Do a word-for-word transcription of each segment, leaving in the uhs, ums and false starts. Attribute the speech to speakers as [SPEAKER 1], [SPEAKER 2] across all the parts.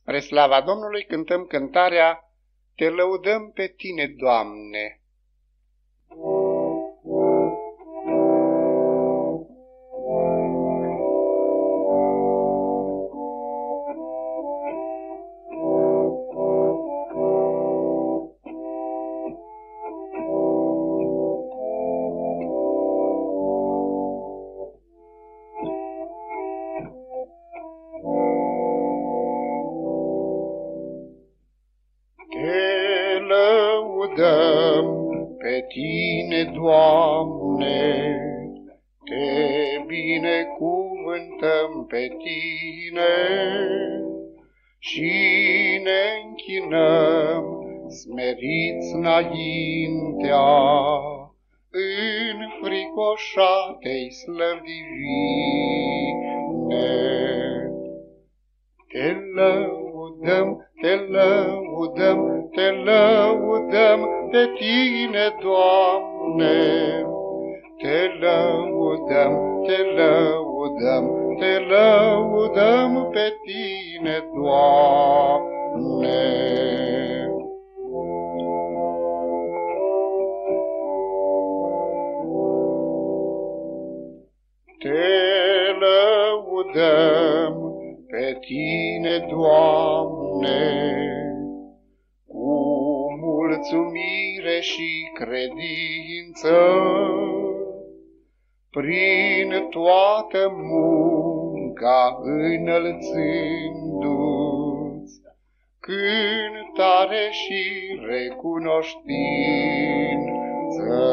[SPEAKER 1] Spre slava Domnului cântăm cântarea Te lăudăm pe Tine, Doamne.
[SPEAKER 2] Te lăudăm pe Tine, Doamne, Te binecuvântăm pe Tine și ne închinăm smeriți înaintea înfricoșatei slăvi divine. Te lăudăm, Te lăudăm, Te lăudăm pe Tine, Doamne. Te lăudăm, Te lăudăm, Te lăudăm pe Tine, Doamne. Te lăudăm pe Tine, Doamne, cu mulțumire și credință, prin toată munca înălțându-ți cântare și recunoștință.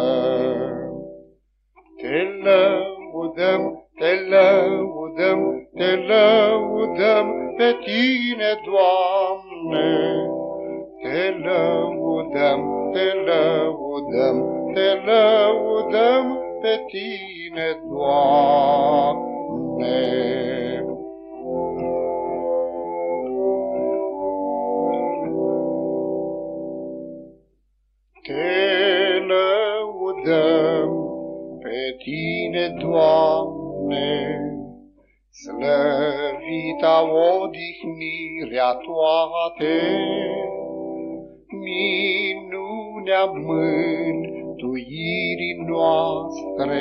[SPEAKER 2] Te lăudăm, Te lăudăm, Te lăudăm pe Tine, Doamne. Te lăudăm, Te lăudăm, Te lăudăm pe Tine, Doamne. Te lăudăm pe Tine, Doamne, slăvita odihnirea toate, minunea mântuirii noastre,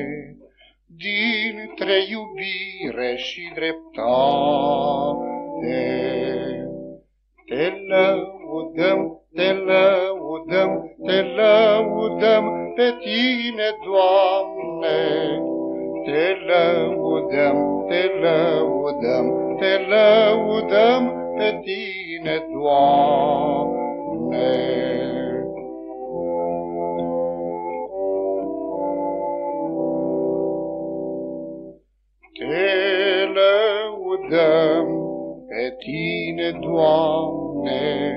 [SPEAKER 2] dintre iubire și dreptate. Te lăudăm, Te lăudăm, Te lăudăm pe Tine, Doamne. Te lăudăm, Te lăudăm, Te lăudăm pe Tine, Doamne. Te lăudăm pe Tine, Doamne,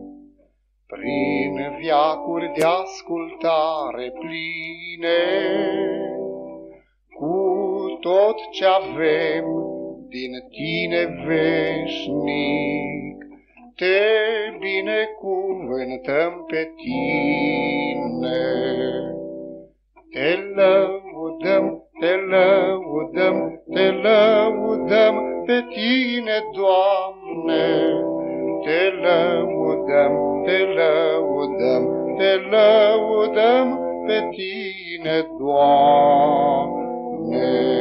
[SPEAKER 2] prin veacuri de ascultare pline, cu tot ce avem din Tine veșnic, Te binecuvântăm pe Tine. Te lăudăm, Te lăudăm, Te lăudăm pe Tine, Doamne. Te lăudăm, Te lăudăm, Te lăudăm pe Tine, Doamne.